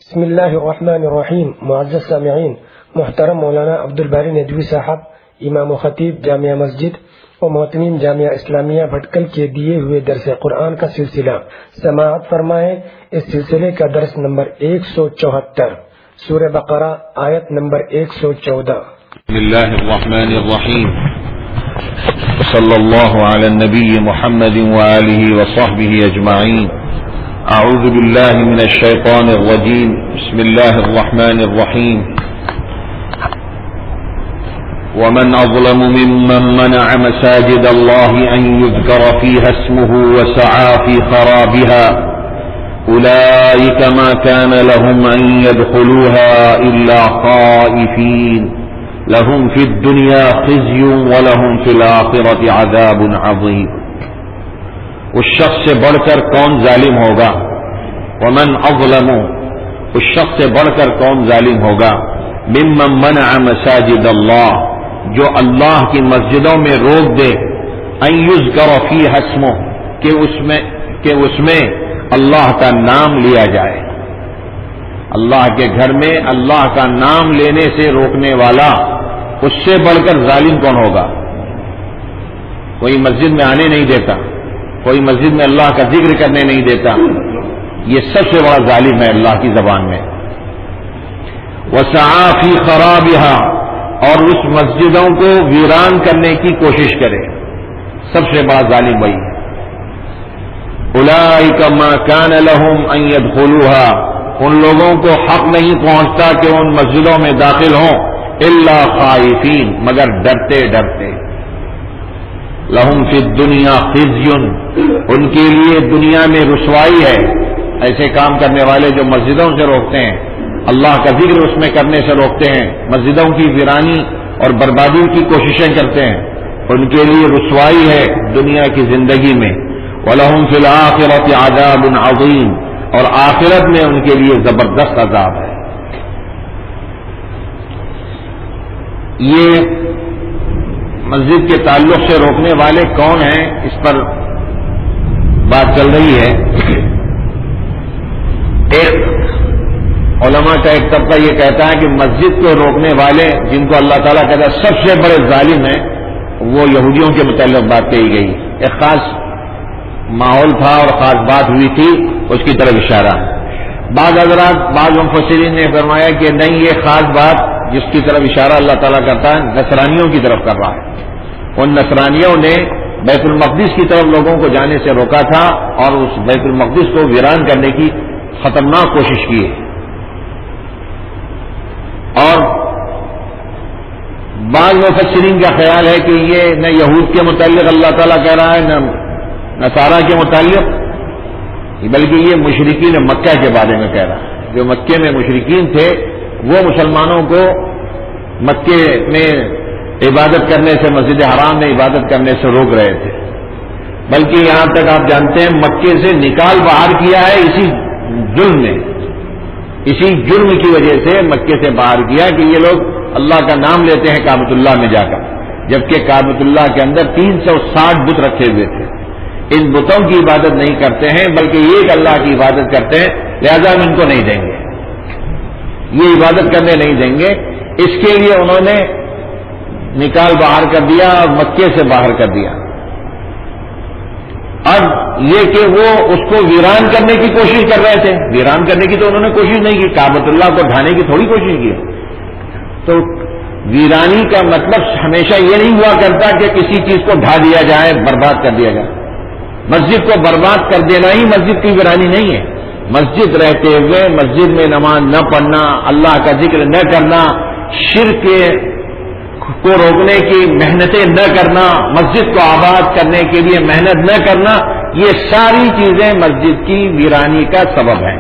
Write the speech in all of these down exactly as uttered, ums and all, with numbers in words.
بسم اللہ الرحمن الرحیم. معزز سامعین، محترم مولانا عبدالباری ندوی صاحب، امام و خطیب جامعہ مسجد و محتمین جامعہ اسلامیہ بھٹکل کے دیے ہوئے درس قرآن کا سلسلہ سماعت فرمائیں. اس سلسلے کا درس نمبر ایک سو چوہتر، سورہ بقرہ، آیت نمبر ایک سو چودہ. بسم اللہ الرحمن الرحیم. صلی اللہ علی النبی محمد وآلہ وصحبہ اجمعین. اعوذ باللہ من الشیطان الرجیم. بسم اللہ الرحمن الرحیم. ومن اظلم ممن منع مساجد اللہ ان یذکر فیہا اسمہ وسعى فی خرابها اولئک ما کان لهم ان يدخلوها الا خائفین لهم فی الدنیا خزی ولهم فی الآخرة عذاب عظیم. اس شخص سے بڑھ کر کون ظالم ہوگا؟ ومن اظلم، اس شخص سے بڑھ کر کون ظالم ہوگا؟ ممن منع مساجد اللہ، جو اللہ کی مسجدوں میں روک دے، ان یذکر فیہا اسمہ، کہ اس میں کہ اس میں اللہ کا نام لیا جائے. اللہ کے گھر میں اللہ کا نام لینے سے روکنے والا، اس سے بڑھ کر ظالم کون ہوگا؟ کوئی مسجد میں آنے نہیں دیتا، کوئی مسجد میں اللہ کا ذکر کرنے نہیں دیتا، یہ سب سے بڑا ظالم ہے اللہ کی زبان میں. وسعى فی خرابها، اور اس مسجدوں کو ویران کرنے کی کوشش کرے، سب سے بڑا ظالم وہی ہے. اولئک ما کان لهم ان يدخلوها، ان لوگوں کو حق نہیں پہنچتا کہ ان مسجدوں میں داخل ہوں، الا خائفین، مگر ڈرتے ڈرتے. لہم فی الدنیا خزی، ان کے لیے دنیا میں رسوائی ہے. ایسے کام کرنے والے جو مسجدوں سے روکتے ہیں، اللہ کا ذکر اس میں کرنے سے روکتے ہیں، مسجدوں کی ویرانی اور بربادی کی کوششیں کرتے ہیں، ان کے لیے رسوائی ہے دنیا کی زندگی میں. وَلَهُمْ فِي الْآخِرَةِ عَذَابٌ عَظِيمٌ، اور آخرت میں ان کے لیے زبردست عذاب ہے. یہ مسجد کے تعلق سے روکنے والے کون ہیں، اس پر بات چل رہی ہے. ایک علماء کا ایک طبقہ یہ کہتا ہے کہ مسجد کو روکنے والے، جن کو اللہ تعالیٰ کہتا ہے سب سے بڑے ظالم ہیں، وہ یہودیوں کے متعلق بات کہی گئی. ایک خاص ماحول تھا اور خاص بات ہوئی تھی، اس کی طرف اشارہ. بعض حضرات، بعض مفسرین نے فرمایا کہ نہیں، یہ خاص بات جس کی طرف اشارہ اللہ تعالیٰ کرتا ہے نصرانیوں کی طرف کر رہا ہے. ان نصرانیوں نے بیت المقدس کی طرف لوگوں کو جانے سے روکا تھا اور اس بیت المقدس کو ویران کرنے کی خطرناک کوشش کی ہے. اور بعض مفسرین کا خیال ہے کہ یہ نہ یہود کے متعلق اللہ تعالیٰ کہہ رہا ہے، نہ نصارہ کے متعلق، بلکہ یہ مشرکین مکہ کے بارے میں کہہ رہا ہے. جو مکے میں مشرکین تھے، وہ مسلمانوں کو مکے میں عبادت کرنے سے، مسجد حرام میں عبادت کرنے سے روک رہے تھے. بلکہ یہاں تک آپ جانتے ہیں مکے سے نکال باہر کیا ہے اسی جرم نے، اسی جرم کی وجہ سے مکے سے باہر کیا کہ یہ لوگ اللہ کا نام لیتے ہیں کعبۃ اللہ میں جا کر، جبکہ کعبۃ اللہ کے اندر تین سو ساٹھ بت رکھے ہوئے تھے. ان بتوں کی عبادت نہیں کرتے ہیں بلکہ ایک اللہ کی عبادت کرتے ہیں، لہذا ہم ان کو نہیں دیں گے، یہ عبادت کرنے نہیں دیں گے. اس کے لیے انہوں نے نکال باہر کر دیا اور مکے سے باہر کر دیا. اب یہ کہ وہ اس کو ویران کرنے کی کوشش کر رہے تھے، ویران کرنے کی تو انہوں نے کوشش نہیں کی، کعبۃ اللہ کو ڈھانے کی تھوڑی کوشش کی. تو ویرانی کا مطلب ہمیشہ یہ نہیں ہوا کرتا کہ کسی چیز کو ڈھا دیا جائے، برباد کر دیا جائے. مسجد کو برباد کر دینا ہی مسجد کی ویرانی نہیں ہے. مسجد رہتے ہوئے مسجد میں نماز نہ پڑھنا، اللہ کا ذکر نہ کرنا، شرک کو روکنے کی محنتیں نہ کرنا، مسجد کو آباد کرنے کے لیے محنت نہ کرنا، یہ ساری چیزیں مسجد کی ویرانی کا سبب ہیں.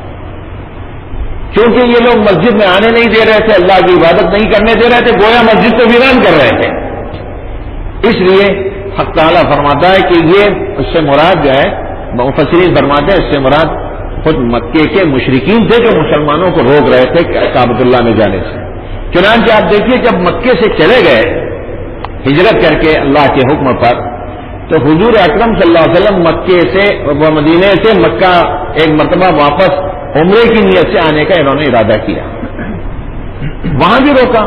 کیونکہ یہ لوگ مسجد میں آنے نہیں دے رہے تھے، اللہ کی عبادت نہیں کرنے دے رہے تھے، گویا مسجد کو ویران کر رہے تھے. اس لیے حق تعالیٰ فرماتا ہے کہ یہ اس سے مراد جو ہے، مفسرین فرماتے ہیں اس سے مراد خود مکے کے مشرکین تھے جو مسلمانوں کو روک رہے تھے کعبۃ اللہ میں جانے سے. چنانچہ آپ دیکھیے جب مکے سے چلے گئے ہجرت کر کے اللہ کے حکم پر، تو حضور اکرم صلی اللہ علیہ وسلم مکے سے، مدینے سے مکہ ایک مرتبہ واپس عمرے کی نیت سے آنے کا انہوں نے ارادہ کیا. وہاں بھی روکا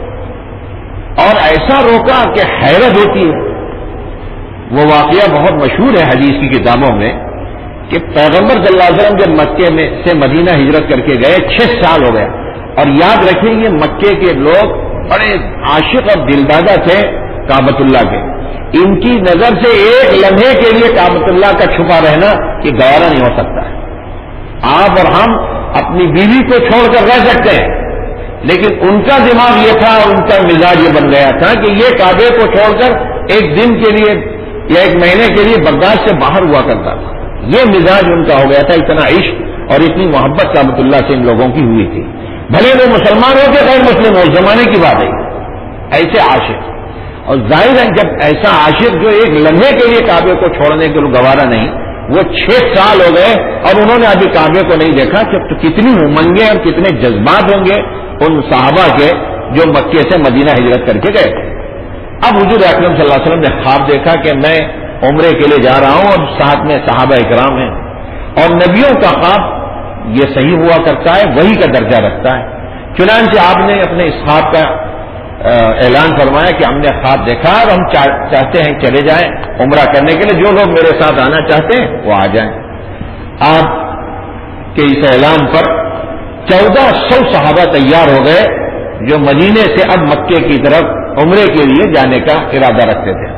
اور ایسا روکا کہ حیرت ہوتی ہے. وہ واقعہ بہت مشہور ہے حدیث کی کتابوں میں کہ پیغمبر صلی اللہ علیہ وسلم جب مکے میں سے مدینہ ہجرت کر کے گئے چھ سال ہو گیا. اور یاد رکھیں یہ مکے کے لوگ بڑے عاشق اور دلدادہ تھے کعبۃ اللہ کے. ان کی نظر سے ایک لمحے کے لیے کعبۃ اللہ کا چھپا رہنا یہ گوارا نہیں ہو سکتا ہے. آپ اور ہم اپنی بیوی کو چھوڑ کر رہ سکتے ہیں, لیکن ان کا دماغ یہ تھا, ان کا مزاج یہ بن گیا تھا کہ یہ کعبے کو چھوڑ کر ایک دن کے لیے یا ایک مہینے کے لیے بغداد سے باہر ہوا کرتا تھا. یہ مزاج ان کا ہو گیا تھا. اتنا عشق اور اتنی محبت کعبۃ اللہ سے ان لوگوں کی ہوئی تھی. بھلے وہ مسلمان ہو کے غیر مسلم ہو, اس زمانے کی بات ہے. ایسے عاشق, اور ظاہر ہے جب ایسا عاشق جو ایک لمحے کے لیے کعبے کو چھوڑنے کے لیے گوارا نہیں, وہ چھ سال ہو گئے اور انہوں نے ابھی کعبے کو نہیں دیکھا. کہ تو کتنی امنگیں اور کتنے جذبات ہوں گے ان صحابہ کے جو مکے سے مدینہ ہجرت کر کے گئے. اب حضور اکرم صلی اللہ علیہ وسلم نے خواب دیکھا کہ میں عمرے کے لیے جا رہا ہوں اور ساتھ میں صحابہ اکرام ہیں, اور نبیوں کا خواب یہ صحیح ہوا کرتا ہے, وہی کا درجہ رکھتا ہے. چنانچہ آپ نے اپنے اس خواب کا اعلان فرمایا کہ ہم نے خواب دیکھا اور ہم چاہتے ہیں چلے جائیں عمرہ کرنے کے لیے, جو لوگ میرے ساتھ آنا چاہتے ہیں وہ آ جائیں. آپ کے اس اعلان پر چودہ سو صحابہ تیار ہو گئے جو مدینے سے اب مکے کی طرف عمرے کے لیے جانے کا ارادہ رکھتے تھے.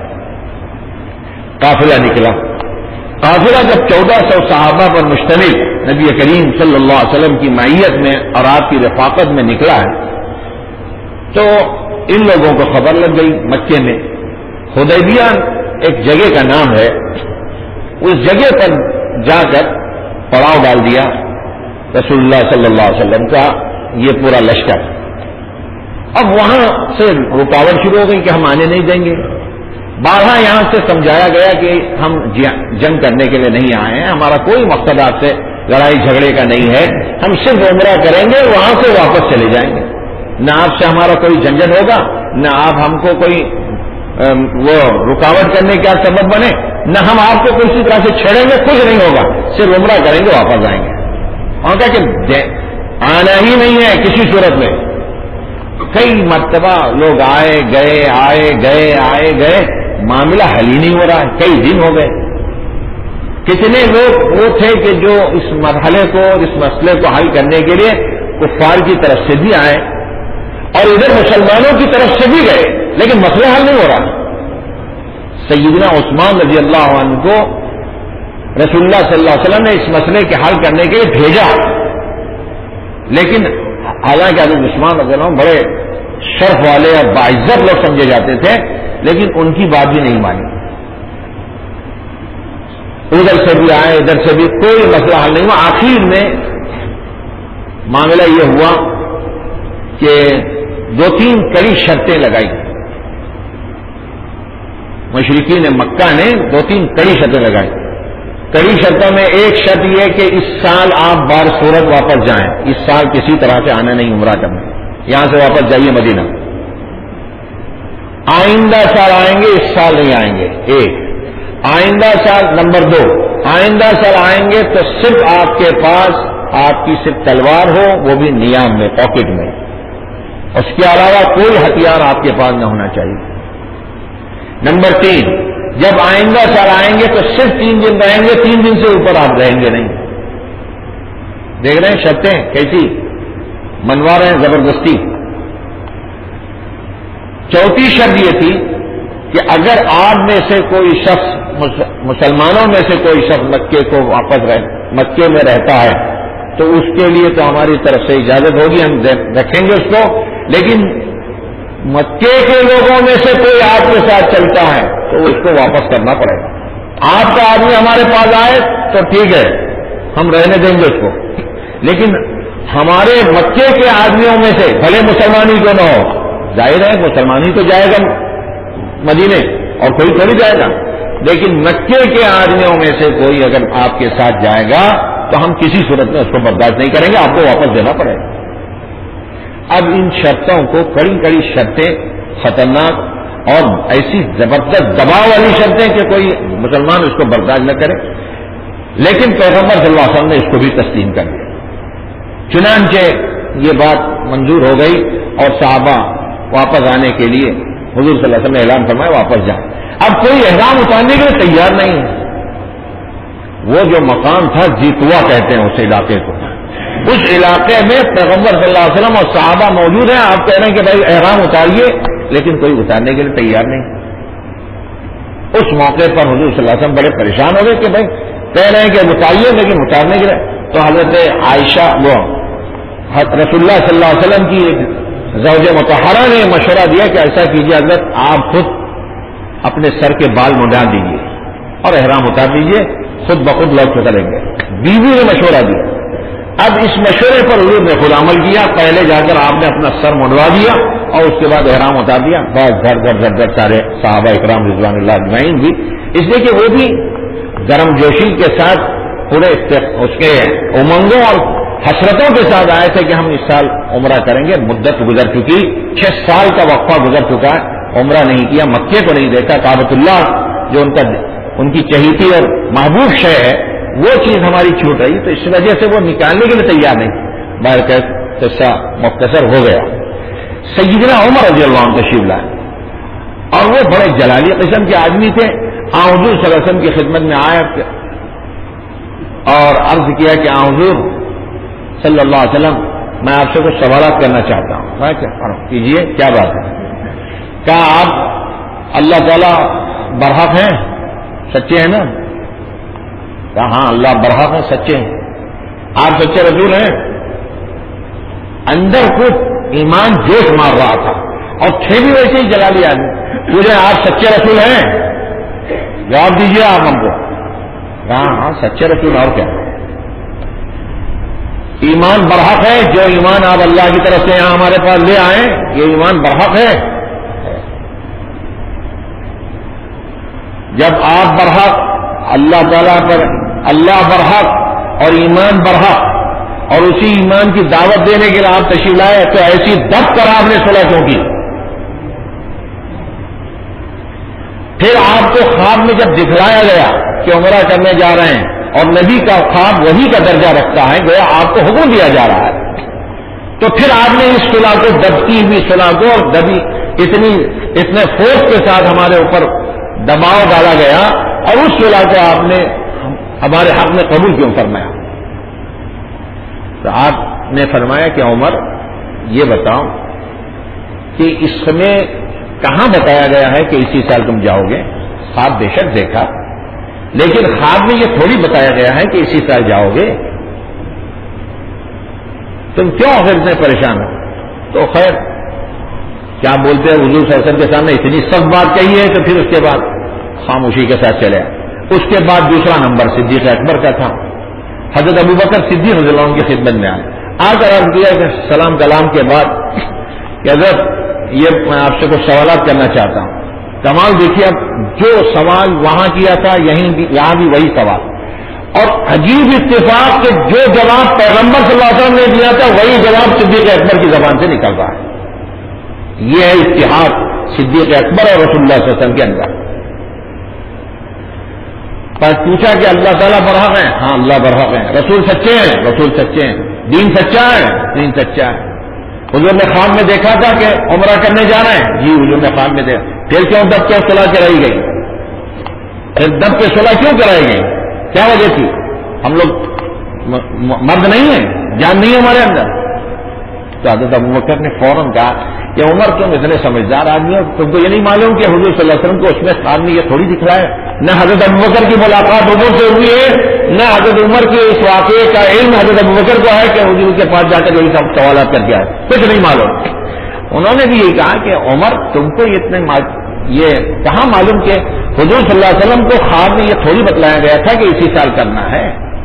قافلہ نکلا. قافلہ جب چودہ سو صحابہ پر مشتمل نبی کریم صلی اللہ علیہ وسلم کی معیت میں اور آپ کی رفاقت میں نکلا ہے, تو ان لوگوں کو خبر لگ گئی مکے میں. حدیبیہ ایک جگہ کا نام ہے, اس جگہ پر جا کر پڑاؤ ڈال دیا رسول اللہ صلی اللہ علیہ وسلم کا یہ پورا لشکر. اب وہاں سے رکاوٹ شروع ہو گئی کہ ہم آنے نہیں دیں گے. بارہا یہاں سے سمجھایا گیا کہ ہم جنگ کرنے کے لیے نہیں آئے ہیں, ہمارا کوئی مقصد آپ سے لڑائی جھگڑے کا نہیں ہے, ہم صرف عمرہ کریں گے وہاں سے واپس چلے جائیں گے. نہ آپ سے ہمارا کوئی جھنجٹ ہوگا, نہ آپ ہم کو کوئی وہ رکاوٹ کرنے کا سبب بنے, نہ ہم آپ کو کسی طرح سے چھیڑیں گے, کچھ نہیں ہوگا, صرف عمرہ کریں گے واپس آئیں گے. اور کہا کہ آنا ہی نہیں ہے کسی صورت میں. کئی مرتبہ لوگ آئے گئے آئے گئے آئے گئے, معاملہ حل ہی نہیں ہو رہا ہے. کئی دن ہو گئے. کتنے لوگ وہ تھے کہ جو اس مرحلے کو اس مسئلے کو حل کرنے کے لیے کفار کی طرف سے بھی آئے اور ادھر مسلمانوں کی طرف سے بھی گئے, لیکن مسئلہ حل نہیں ہو رہا. سیدنا عثمان رضی اللہ عنہ کو رسول اللہ صلی اللہ علیہ وسلم نے اس مسئلے کے حل کرنے کے لیے بھیجا, لیکن حالانکہ حضرت عثمان رضی اللہ عنہ بڑے شرف والے اور باعزت لوگ سمجھے جاتے تھے, لیکن ان کی بات بھی نہیں مانی. ادھر سے بھی آئے ادھر سے بھی, کوئی مسئلہ حل نہیں ہوا. آخر میں معاملہ یہ ہوا کہ دو تین کڑی شرطیں لگائی. مشرکین مکہ نے دو تین کڑی شرطیں لگائی. کڑی شرطوں میں ایک شرط یہ کہ اس سال آپ بار صورت واپس جائیں, اس سال کسی طرح سے آنا نہیں عمرہ کرنا, یہاں سے واپس جائیے مدینہ. آئندہ سال آئیں گے, اس سال نہیں آئیں گے. ایک آئندہ سال. نمبر دو, آئندہ سال آئیں گے تو صرف آپ کے پاس آپ کی صرف تلوار ہو, وہ بھی نیام میں پاکٹ میں, اس کے علاوہ کوئی ہتھیار آپ کے پاس نہ ہونا چاہیے. نمبر تین, جب آئندہ سال آئیں گے تو صرف تین دن رہیں گے, تین دن سے اوپر آپ رہیں گے نہیں. دیکھ رہے ہیں شرطیں کیسی منوا رہے ہیں زبردستی. چوتھی شرط یہ تھی کہ اگر آپ میں سے کوئی شخص, مسلمانوں میں سے کوئی شخص مکے کو واپس رہ مکے میں رہتا ہے تو اس کے لیے تو ہماری طرف سے اجازت ہوگی, ہم رکھیں گے اس کو, لیکن مکے کے لوگوں میں سے کوئی آپ کے ساتھ چلتا ہے تو اس کو واپس کرنا پڑے گا. آپ کا آدمی ہمارے پاس آئے تو ٹھیک ہے, ہم رہنے دیں گے اس کو, لیکن ہمارے مکے کے آدمیوں میں سے بھلے مسلمانی کیوں نہ ہو, ظاہر ہے مسلمانی تو جائے گا مدینے اور کوئی تھوڑی جائے گا, لیکن مکے کے آدمیوں میں سے کوئی اگر آپ کے ساتھ جائے گا تو ہم کسی صورت میں اس کو برداشت نہیں کریں گے, آپ کو واپس دینا پڑے گا. اب ان شرطوں کو کڑی کڑی شرطیں, خطرناک اور ایسی زبردست دباؤ والی شرطیں کہ کوئی مسلمان اس کو برداشت نہ کرے, لیکن پیغمبر صلی اللہ علیہ وسلم نے اس کو بھی تسلیم کر دیا. چنانچہ یہ بات منظور ہو گئی اور صحابہ واپس آنے کے لیے حضور صلی اللہ علیہ وسلم نے اعلان فرمایا واپس جائیں. اب کوئی احرام اتارنے کے لیے تیار نہیں ہے. وہ جو مقام تھا جیتوا کہتے ہیں اس علاقے کو, اس علاقے میں پیغمبر صلی اللہ علیہ وسلم اور صحابہ موجود ہیں. آپ کہہ رہے ہیں کہ بھائی احرام اتاریے, لیکن کوئی اتارنے کے لیے تیار نہیں. اس موقع پر حضور صلی اللہ علیہ وسلم بڑے پریشان ہو گئے کہ بھائی کہہ رہے ہیں کہ اتاریے لیکن اتارنے کے لیے. تو حضرت عائشہ وہ رسول اللہ صلی اللہ علیہ وسلم کی زوج مطہرہ نے مشورہ دیا کہ ایسا کیجیے حضرت, آپ خود اپنے سر کے بال منڈا دیجیے اور احرام اتار دیجیے, خود بخود لوٹ کے کریں گے. بیوی نے مشورہ دیا. اب اس مشورے پر حضور نے خود عمل کیا. پہلے جا کر آپ نے اپنا سر منڈوا دیا اور اس کے بعد احرام اتار دیا. بس گھر گھر گھر گھر سارے صحابہ اکرام رضوان اللہ اجمعین بھی, اس لیے کہ وہ بھی گرم جوشی کے ساتھ پورے اس کے امنگوں اور حسرتوں کے ساتھ آئے تھے کہ ہم اس سال عمرہ کریں گے. مدت گزر چکی, چھ سال کا وقفہ گزر چکا ہے, عمرہ نہیں کیا, مکے کو نہیں دیکھا, کعبۃ اللہ جو ان کا ان کی چہیتی اور محبوب شے ہے وہ چیز ہماری چھوٹ رہی, تو اس وجہ سے وہ نکالنے کے لیے تیار نہیں. باہر کا قصہ مختصر ہو گیا. سیدنا عمر رضی اللہ عنہ تشریف لائے اور وہ بڑے جلالی قسم کے آدمی تھے. حضور صلی اللہ علیہ وسلم کی خدمت میں آیا اور عرض کیا کہ حضور صلی اللہ علیہ وسلم میں آپ سے کچھ سوالات کرنا چاہتا ہوں. میں کیا کیجیے, کیا بات ہے؟ کیا آپ اللہ تعالیٰ برحق ہیں, سچے ہیں نا؟ کہا ہاں اللہ برحق ہیں, سچے ہیں. آپ سچے رسول ہیں؟ اندر کو ایمان جوش مار رہا تھا اور تھے بھی ویسے ہی جلا لیا آدمی. پوچھے آپ سچے رسول ہیں؟ جواب دیجیے آپ ہم کو. کہا ہاں سچے رسول. اور کیا ایمان برحق ہے؟ جو ایمان آپ اللہ کی طرف سے یہاں ہمارے پاس لے آئے یہ ایمان برحق ہے. جب آپ برحق, اللہ تعالیٰ پر اللہ برحق اور ایمان برحق اور اسی ایمان کی دعوت دینے کے لیے آپ تشریف لائے, تو ایسی دب کر آپ نے صلح کیوں کی؟ پھر آپ کو خواب میں جب دکھلایا گیا کہ عمرہ کرنے جا رہے ہیں اور نبی کا خواب وہی کا درجہ رکھتا ہے, گویا آپ کو حکم دیا جا رہا ہے, تو پھر آپ نے اس صلح کو, دبتی ہوئی صلح کو, اور دبی اتنی اتنے فورس کے ساتھ ہمارے اوپر دباؤ ڈالا گیا اور اس صلح کو آپ نے ہمارے حق میں قبول کیوں فرمایا؟ تو آپ نے فرمایا کہ عمر یہ بتاؤ کہ اس میں کہاں بتایا گیا ہے کہ اسی سال تم جاؤ گے؟ خواب بے شک دیکھا, لیکن خواب میں یہ تھوڑی بتایا گیا ہے کہ اسی سال جاؤ گے. تم کیوں آخر اتنے پریشان ہو؟ تو خیر کیا بولتے ہیں, حضور صلی اللہ علیہ وسلم کے سامنے اتنی سخت بات کہی ہے تو پھر اس کے بعد خاموشی کے ساتھ چلے. اس کے بعد دوسرا نمبر صدیق اکبر کا تھا. حضرت ابوبکر صدیق رضی اللہ عنہ کی خدمت میں آئے, آ کر عرض کیا کہ سلام کلام کے بعد کہ حضرت یہ میں آپ سے کچھ سوالات کرنا چاہتا ہوں. کمال دیکھیے, اب جو سوال وہاں کیا تھا یہیں بھی یہاں بھی وہی سوال, اور عجیب اتفاق کہ جو جواب پیغمبر صلی اللہ علیہ وسلم نے دیا تھا وہی جواب صدیق اکبر کی زبان سے نکل رہا ہے. یہ ہے اتحاد صدیق اکبر اور رسول اللہ صلی اللہ علیہ وسلم کے اندر. پر پوچھا کہ اللہ تعالیٰ برحق ہیں؟ ہاں اللہ برحق ہیں. رسول سچے ہیں؟ رسول سچے ہیں. دین سچا ہے؟ دین سچا ہے. حضور نے خواب میں دیکھا تھا کہ عمرہ کرنے جا رہے ہیں؟ جی حضور نے خواب میں دیکھا. پھر کیوں دب کے صلح کرائی گئی؟ پھر دب کے صلح کیوں کرائی گئی؟ کیا وجہ تھی؟ ہم لوگ مرد نہیں ہیں, جان نہیں ہے ہمارے اندر. تو حضرت ابوبکر نے فوراً کہا کہ عمر تم اتنے سمجھدار آدمی ہو, تم کو یہ نہیں معلوم کہ حضور صلی اللہ علیہ وسلم کو اس میں خواب میں یہ تھوڑی دکھلایا ہے؟ نہ حضرت ابوبکر کی ملاقات عمر سے ہوئی ہے, نہ حضرت عمر کے اس واقعے کا علم حضرت ابوبکر کو ہے کہ حضور کے پاس جا کر یہی سب سوالات کر کے آئے, کچھ نہیں معلوم. انہوں نے بھی یہی کہا کہ عمر تم کو اتنے یہ کہاں معلوم کہ حضور صلی اللہ علیہ وسلم کو خواب میں یہ تھوڑی بتلایا گیا تھا کہ اسی سال کرنا ہے.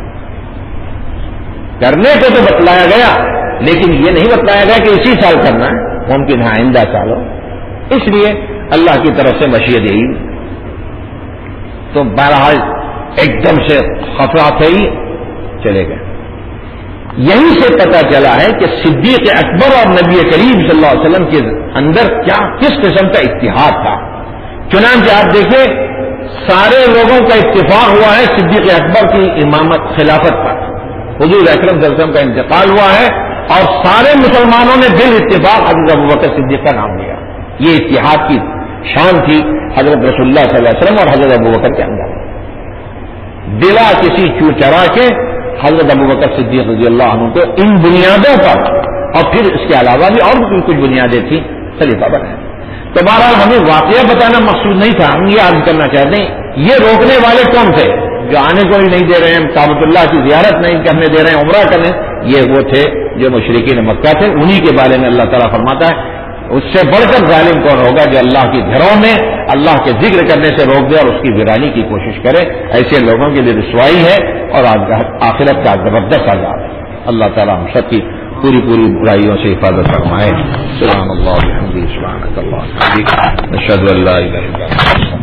کرنے کو تو بتلایا گیا لیکن یہ نہیں بتلایا گیا کہ اسی سال کرنا ہے, ممکن ہے آئندہ سال ہو. اس لیے اللہ کی طرف سے مشیت یہی. تو بہرحال ایک دم سے خطرات ہی چلے گئے. یہیں سے پتہ چلا ہے کہ صدیق اکبر اور نبی کریم صلی اللہ علیہ وسلم کے اندر کیا کس قسم کا اتحاد تھا. چنانچہ آپ دیکھیں سارے لوگوں کا اتفاق ہوا ہے صدیق اکبر کی امامت خلافت پر. حضور اکرم صلی اللہ علیہ وسلم کا انتقال ہوا ہے اور سارے مسلمانوں نے بال اتفاق حضرت ابوبکر صدیق کا نام لیا. یہ اتحاد کی شان تھی حضرت رسول اللہ صلی اللہ علیہ وسلم اور حضرت ابوبکر کے اندر. بلا کسی چو چرا کے حضرت ابوبکر صدیق رضی اللہ عنہ کو ان بنیادوں پر اور پھر اس کے علاوہ بھی اور بھی کچھ بنیادیں تھیں خلیفہ بنائے. تو بہرحال ہمیں واقعہ بتانا مقصود نہیں تھا. ہم یہ عرض کرنا چاہتے ہیں یہ روکنے والے کون تھے جو آنے کو ہی نہیں دے رہے ہیں, کعبۃ اللہ کی زیارت نہیں کرنے دے رہے ہیں, عمرہ کرنے, یہ وہ تھے جو مشرکین مکہ تھے. انہی کے بارے میں اللہ تعالیٰ فرماتا ہے اس سے بڑھ کر ظالم کون ہوگا جو اللہ کے گھروں میں اللہ کے ذکر کرنے سے روک دے اور اس کی ویرانی کی کوشش کرے. ایسے لوگوں کے لیے رسوائی ہے اور آخرت کا زبردست عذاب ہے. اللہ تعالیٰ ہم سب کی پوری پوری برائیوں سے حفاظت فرمائے. سبحان اللہ و بحمدہ سبحانک اللہم و بحمدک اشہد ان لا الہ الا انت